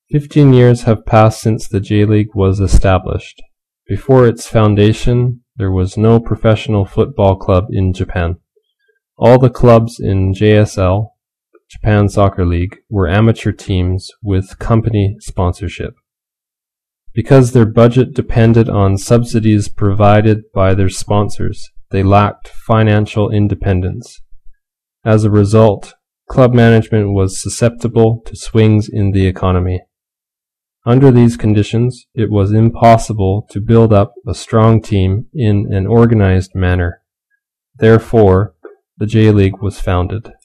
15 years have passed since the J-League was established. Before its foundation, there was no professional football club in Japan. All the clubs in JSL, Japan Soccer League, were amateur teams with company sponsorship. Because their budget depended on subsidies provided by their sponsors, they lacked financial independence. As a result, club management was susceptible to swings in the economy. Under these conditions, it was impossible to build up a strong team in an organized manner. Therefore, the J-League was founded.